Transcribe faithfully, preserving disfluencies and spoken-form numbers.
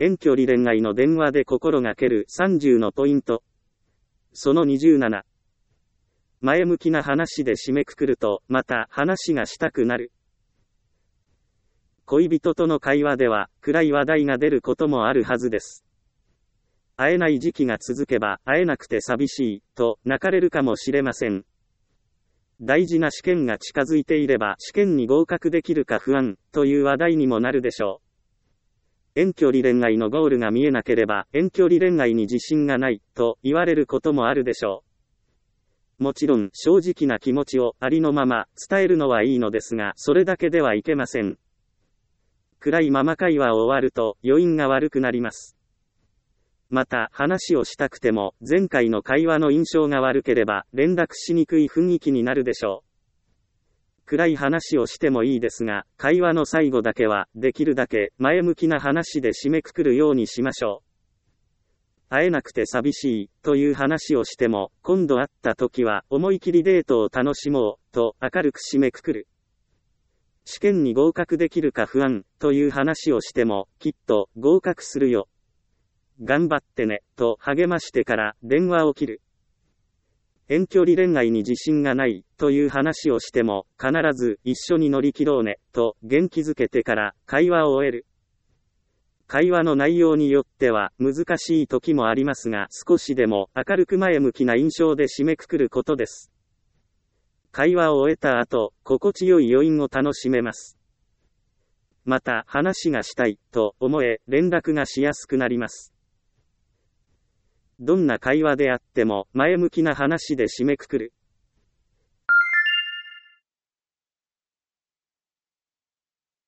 遠距離恋愛の電話で心がけるさんじゅうのポイント。そのにじゅうなな。前向きな話で締めくくると、また話がしたくなる。恋人との会話では、暗い話題が出ることもあるはずです。会えない時期が続けば、会えなくて寂しい、と泣かれるかもしれません。大事な試験が近づいていれば、試験に合格できるか不安、という話題にもなるでしょう。遠距離恋愛のゴールが見えなければ、遠距離恋愛に自信がない、と言われることもあるでしょう。もちろん、正直な気持ちをありのまま伝えるのはいいのですが、それだけではいけません。暗いまま会話を終わると、余韻が悪くなります。また、話をしたくても、前回の会話の印象が悪ければ、連絡しにくい雰囲気になるでしょう。暗い話をしてもいいですが、会話の最後だけは、できるだけ前向きな話で締めくくるようにしましょう。会えなくて寂しい、という話をしても、今度会った時は、思い切りデートを楽しもう、と明るく締めくくる。試験に合格できるか不安、という話をしても、きっと、合格するよ。頑張ってね、と励ましてから電話を切る。遠距離恋愛に自信がない、という話をしても、必ず一緒に乗り切ろうね、と元気づけてから会話を終える。会話の内容によっては難しい時もありますが、少しでも明るく前向きな印象で締めくくることです。会話を終えた後、心地よい余韻を楽しめます。また、話がしたい、と思え、連絡がしやすくなります。どんな会話であっても、前向きな話で締めくくる。